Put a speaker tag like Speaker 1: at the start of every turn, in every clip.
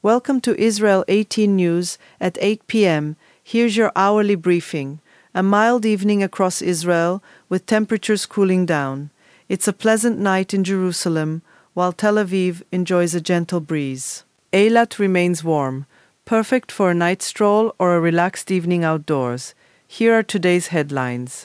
Speaker 1: Welcome to Israel 18 News at 8 p.m. Here's your hourly briefing. A mild evening across Israel with temperatures cooling down. It's a pleasant night in Jerusalem, while Tel Aviv enjoys a gentle breeze. Eilat remains warm, perfect for a night stroll or a relaxed evening outdoors. Here are today's headlines.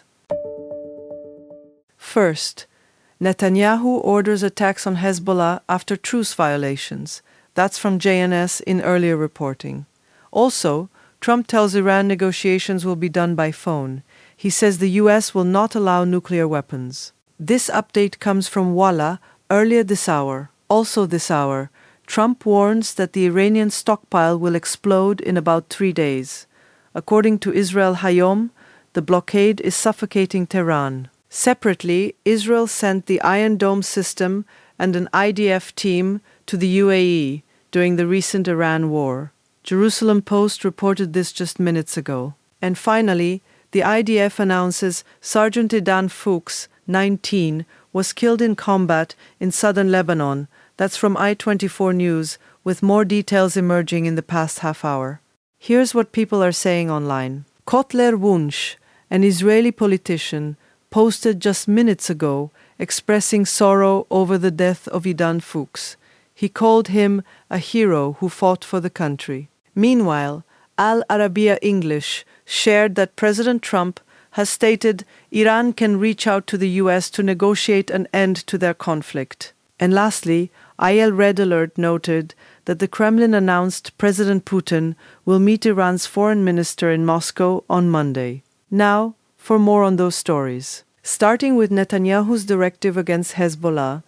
Speaker 1: First, Netanyahu orders attacks on Hezbollah after truce violations. That's from JNS in earlier reporting. Also, Trump tells Iran negotiations will be done by phone. He says the U.S. will not allow nuclear weapons. This update comes from Walla earlier this hour. Also this hour, Trump warns that the Iranian stockpile will explode in about 3 days. According to Israel Hayom, the blockade is suffocating Tehran. Separately, Israel sent the Iron Dome system and an IDF team to the UAE during the recent Iran war. Jerusalem Post reported this just minutes ago. And finally, the IDF announces Sergeant Idan Fuchs, 19, was killed in combat in southern Lebanon. That's from I-24 News, with more details emerging in the past half hour. Here's what people are saying online. Kotler Wunsch, an Israeli politician, posted just minutes ago expressing sorrow over the death of Idan Fuchs. He called him a hero who fought for the country. Meanwhile, Al Arabiya English shared that President Trump has stated Iran can reach out to the U.S. to negotiate an end to their conflict. And lastly, IL Red Alert noted that the Kremlin announced President Putin will meet Iran's foreign minister in Moscow on Monday. Now, for more on those stories. Starting with Netanyahu's directive against Hezbollah,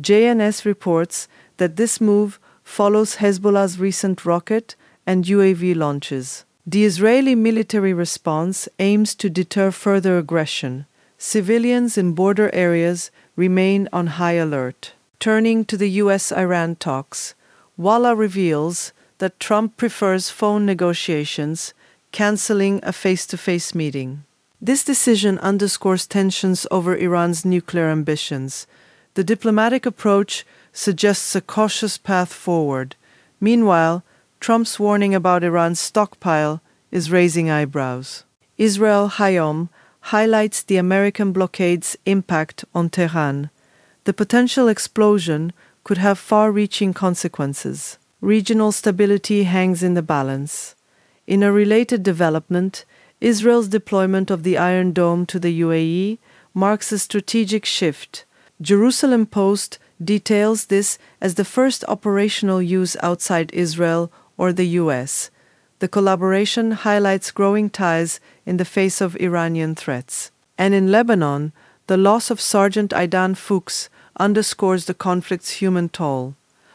Speaker 1: JNS reports that this move follows Hezbollah's recent rocket and UAV launches. The Israeli military response aims to deter further aggression. Civilians in border areas remain on high alert. Turning to the U.S.-Iran talks, Walla reveals that Trump prefers phone negotiations, canceling a face-to-face meeting. This decision underscores tensions over Iran's nuclear ambitions. The diplomatic approach suggests a cautious path forward. Meanwhile, Trump's warning about Iran's stockpile is raising eyebrows. Israel Hayom highlights the American blockade's impact on Tehran. The potential explosion could have far-reaching consequences. Regional stability hangs in the balance. In a related development, Israel's deployment of the Iron Dome to the UAE marks a strategic shift. Jerusalem Post details this as the first operational use outside Israel or the U.S. The collaboration highlights growing ties in the face of Iranian threats. And in Lebanon, the loss of Sergeant Idan Fuchs underscores the conflict's human toll.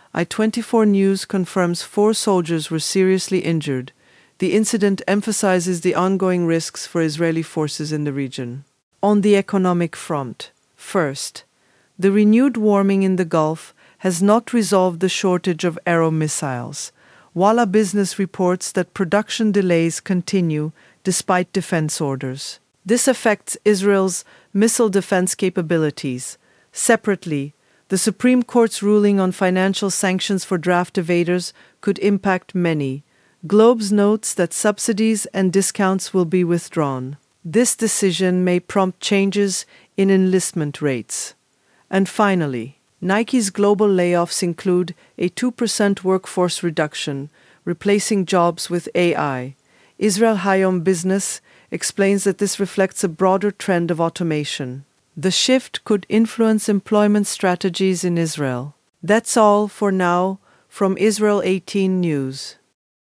Speaker 1: I-24 News confirms 4 soldiers were seriously injured. The incident emphasizes the ongoing risks for Israeli forces in the region. On the economic front, first, the renewed warming in the Gulf has not resolved the shortage of Arrow missiles. Walla Business reports that production delays continue despite defense orders. This affects Israel's missile defense capabilities. Separately, the Supreme Court's ruling on financial sanctions for draft evaders could impact many. Globes notes that subsidies and discounts will be withdrawn. This decision may prompt changes in enlistment rates. And finally, Nike's global layoffs include a 2% workforce reduction, replacing jobs with AI. Israel Hayom Business explains that this reflects a broader trend of automation. The shift could influence employment strategies in Israel. That's all for now from Israel 18 News.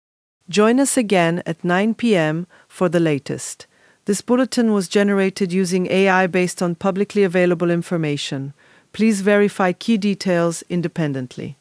Speaker 1: Join us again at 9 p.m. for the latest. This bulletin was generated using AI based on publicly available information. Please verify key details independently.